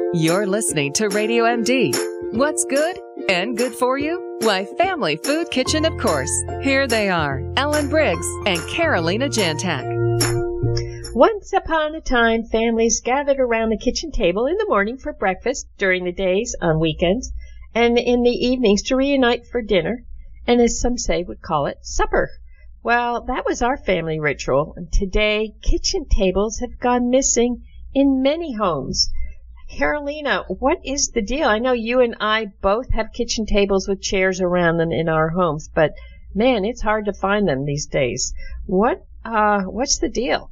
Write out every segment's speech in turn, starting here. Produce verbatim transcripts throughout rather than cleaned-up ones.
You're listening to Radio M D. What's good and good for you? Why, Family Food Kitchen, of course. Here they are, Ellen Briggs and Carolina Jantak. Once upon a time, families gathered around the kitchen table in the morning for breakfast, during the days, on weekends, and in the evenings to reunite for dinner, and as some say would call it, supper. Well, that was our family ritual, and today kitchen tables have gone missing in many homes. Carolina, what is the deal? I know you and I both have kitchen tables with chairs around them in our homes, but man, it's hard to find them these days. What, uh, what's the deal?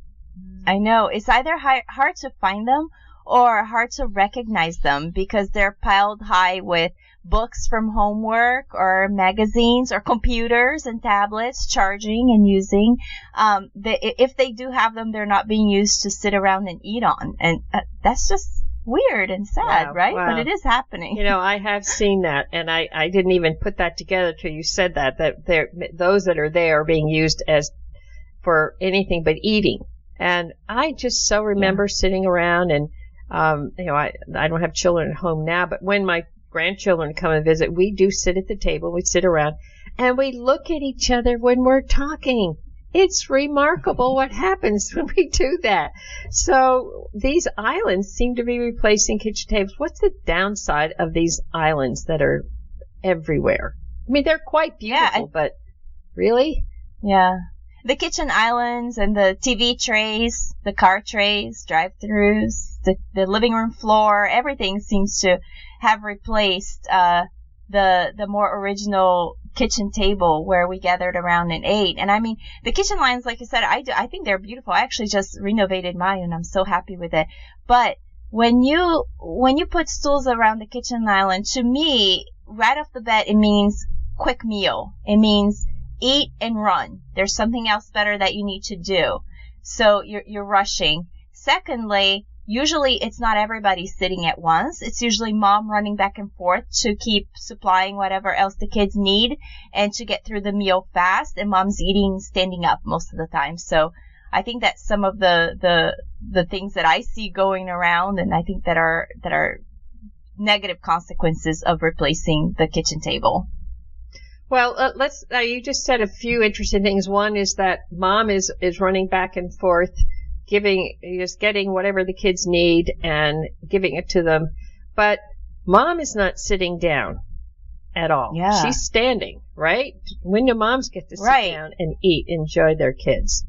I know. It's either hi- hard to find them or hard to recognize them because they're piled high with books from homework or magazines or computers and tablets, charging and using. Um, they, if they do have them, they're not being used to sit around and eat on. And uh, that's just weird and sad, wow, right? Wow. But it is happening. You know, I have seen that, and I, I didn't even put that together till you said that, that they're, those that are there are being used as for anything but eating. And I just so remember yeah. sitting around and, um, you know, I, I don't have children at home now, but when my grandchildren come and visit, we do sit at the table, we sit around, and we look at each other when we're talking. It's remarkable what happens when we do that. So these islands seem to be replacing kitchen tables. What's the downside of these islands that are everywhere? I mean, they're quite beautiful, yeah, I, but really? Yeah. The kitchen islands and the T V trays, the car trays, drive-thrus, the, the living room floor, everything seems to have replaced uh, the the more original kitchen table where we gathered around and ate. And I mean, the kitchen lines, like you said, I, do, I think they're beautiful. I actually just renovated mine and I'm so happy with it. But when you when you put stools around the kitchen island, to me, right off the bat, it means quick meal. It means eat and run. There's something else better that you need to do. So you're, you're rushing. Secondly, usually it's not everybody sitting at once. It's usually mom running back and forth to keep supplying whatever else the kids need and to get through the meal fast. And mom's eating standing up most of the time. So I think that's some of the, the, the things that I see going around, and I think that are, that are negative consequences of replacing the kitchen table. Well, uh, let's, uh, you just said a few interesting things. One is that mom is, is running back and forth, giving, just getting whatever the kids need and giving it to them. But mom is not sitting down at all. Yeah. She's standing, right? When do moms get to sit right. down and eat, enjoy their kids?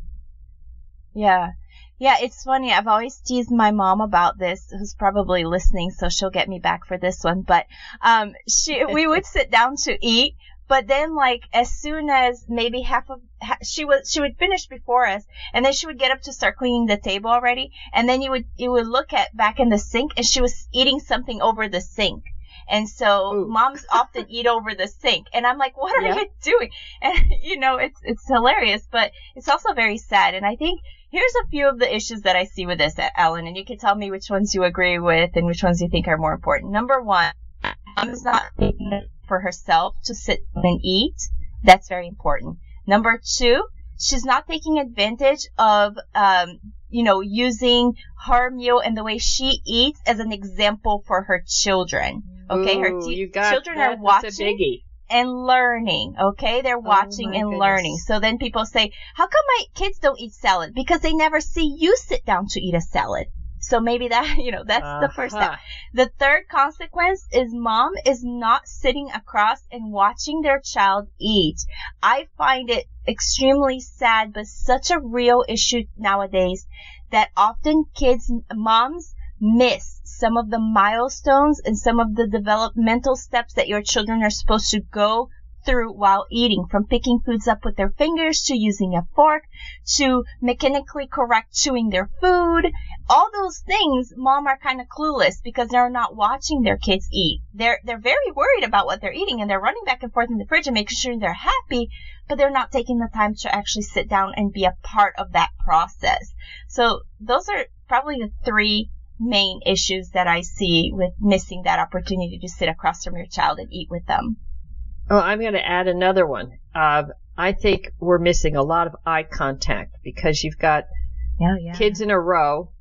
Yeah. Yeah, it's funny. I've always teased my mom about this, who's probably listening, so she'll get me back for this one. But, um, she, we would sit down to eat. But then, like, as soon as maybe half of, she was, she would finish before us, and then she would get up to start cleaning the table already, and then you would, you would look at back in the sink, and she was eating something over the sink. And so, Ooh. Moms often eat over the sink, and I'm like, what are yeah. you doing? And, you know, it's, it's hilarious, but it's also very sad, and I think here's a few of the issues that I see with this, Ellen, and you can tell me which ones you agree with and which ones you think are more important. Number one, mom's not taking it for herself to sit and eat. That's very important. Number two, she's not taking advantage of, um, you know, using her meal and the way she eats as an example for her children. Okay, Ooh, her t- got, children that, are watching and learning. Okay, they're watching oh and goodness. learning. So then people say, how come my kids don't eat salad? Because they never see you sit down to eat a salad. So maybe that, you know, that's uh-huh. the first step. The third consequence is mom is not sitting across and watching their child eat. I find it extremely sad, but such a real issue nowadays that often kids, moms miss some of the milestones and some of the developmental steps that your children are supposed to go through while eating, from picking foods up with their fingers to using a fork to mechanically correct chewing their food. All those things, mom are kind of clueless because they're not watching their kids eat. They're they're very worried about what they're eating, and they're running back and forth in the fridge and making sure they're happy, but they're not taking the time to actually sit down and be a part of that process. So those are probably the three main issues that I see with missing that opportunity to sit across from your child and eat with them. Oh, I'm going to add another one. Uh, I think we're missing a lot of eye contact because you've got yeah, yeah. kids in a row,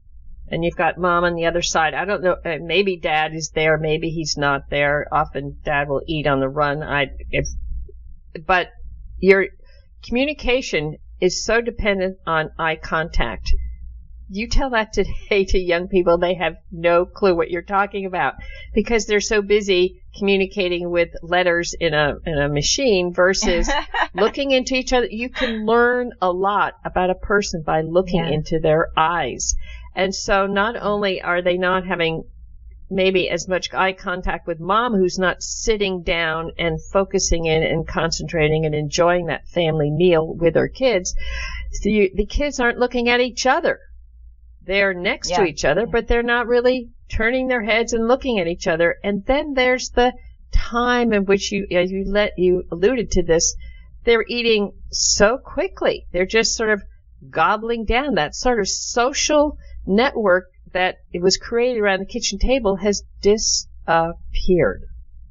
and you've got mom on the other side. I don't know. Uh, maybe dad is there. Maybe he's not there. Often dad will eat on the run. I, if, but your communication is so dependent on eye contact. You tell that today to young people, they have no clue what you're talking about because they're so busy communicating with letters in a in a machine versus looking into each other. You can learn a lot about a person by looking yeah. into their eyes. And so not only are they not having maybe as much eye contact with mom, who's not sitting down and focusing in and concentrating and enjoying that family meal with her kids, so you, the kids aren't looking at each other. They're next yeah. to each other, but they're not really turning their heads and looking at each other. And then there's the time in which you, as you let you alluded to this, they're eating so quickly. They're just sort of gobbling down. That sort of social network that it was created around the kitchen table has disappeared.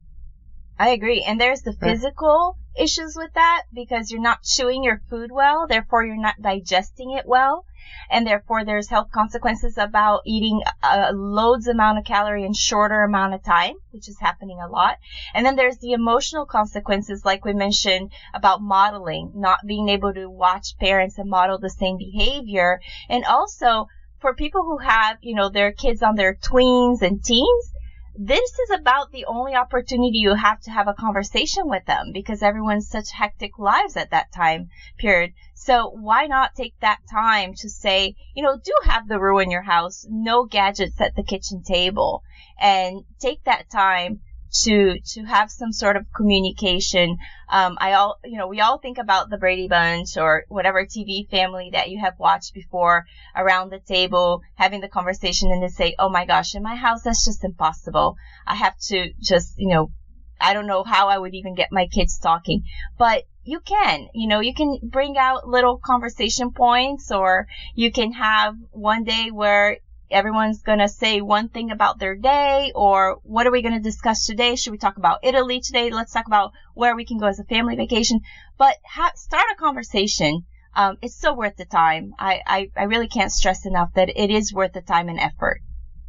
I agree. And there's the physical right. issues with that because you're not chewing your food well, therefore you're not digesting it well. And therefore, there's health consequences about eating a loads amount of calorie in shorter amount of time, which is happening a lot. And then there's the emotional consequences, like we mentioned, about modeling, not being able to watch parents and model the same behavior. And also, for people who have, you know, their kids on their tweens and teens, this is about the only opportunity you have to have a conversation with them because everyone's such hectic lives at that time period. So why not take that time to say, you know, do have the rule in your house, no gadgets at the kitchen table, and take that time to to have some sort of communication. Um, I all, you know, we all think about the Brady Bunch or whatever T V family that you have watched before around the table, having the conversation and they say, oh my gosh, in my house, that's just impossible. I have to just, you know, I don't know how I would even get my kids talking, but you can, you know, you can bring out little conversation points, or you can have one day where everyone's going to say one thing about their day, or what are we going to discuss today? Should we talk about Italy today? Let's talk about where we can go as a family vacation. But ha- start a conversation. Um, it's so worth the time. I, I, I really can't stress enough that it is worth the time and effort.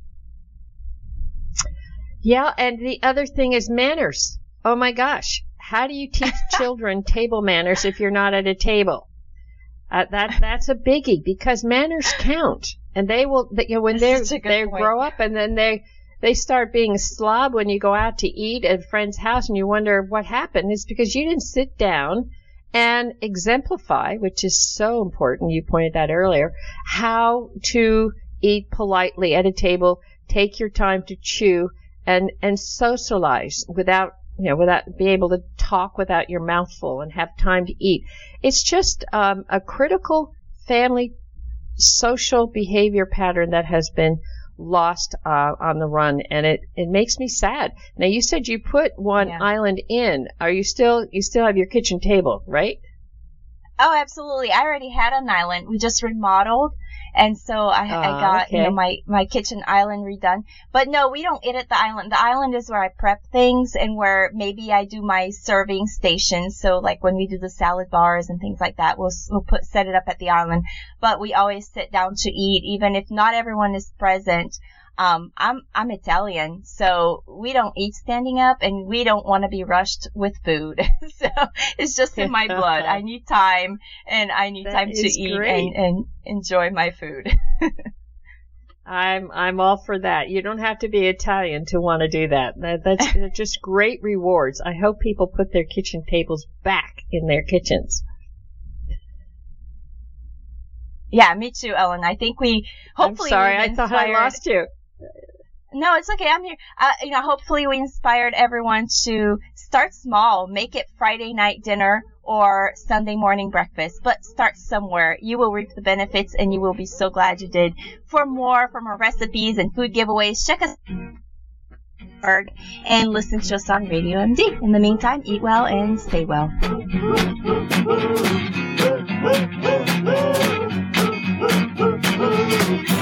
Yeah, and the other thing is manners. Oh my gosh. How do you teach children table manners if you're not at a table? Uh, that that's a biggie because manners count, and they will. You know, when they they grow up, and then they they start being a slob when you go out to eat at a friend's house, and you wonder what happened. It's because you didn't sit down and exemplify, which is so important. You pointed that earlier, how to eat politely at a table, take your time to chew, and and socialize without. You know, without being able to talk without your mouth full and have time to eat. It's just um, a critical family social behavior pattern that has been lost uh, on the run, and it, it makes me sad. Now, you said you put one yeah. island in. Are you still you still have your kitchen table, right? Oh, absolutely. I already had an island. We just remodeled. And so I, uh, I got, okay. you know, my, my kitchen island redone. But no, we don't eat at the island. The island is where I prep things and where maybe I do my serving stations. So like when we do the salad bars and things like that, we'll, we'll put, set it up at the island. But we always sit down to eat, even if not everyone is present. Um, I'm, I'm Italian, so we don't eat standing up and we don't want to be rushed with food. So it's just in my blood. I need time and I need that time to eat and, and enjoy my food. I'm, I'm all for that. You don't have to be Italian to want to do that. that that's they're just great rewards. I hope people put their kitchen tables back in their kitchens. Yeah, me too, Ellen. I think we hopefully. I'm sorry, I thought I lost you. No, it's okay. I'm here. Uh, you know, hopefully we inspired everyone to start small. Make it Friday night dinner or Sunday morning breakfast, but start somewhere. You will reap the benefits and you will be so glad you did. For more from our recipes and food giveaways, check us out and listen to us on Radio M D. In the meantime, eat well and stay well. Woo, woo, woo, woo.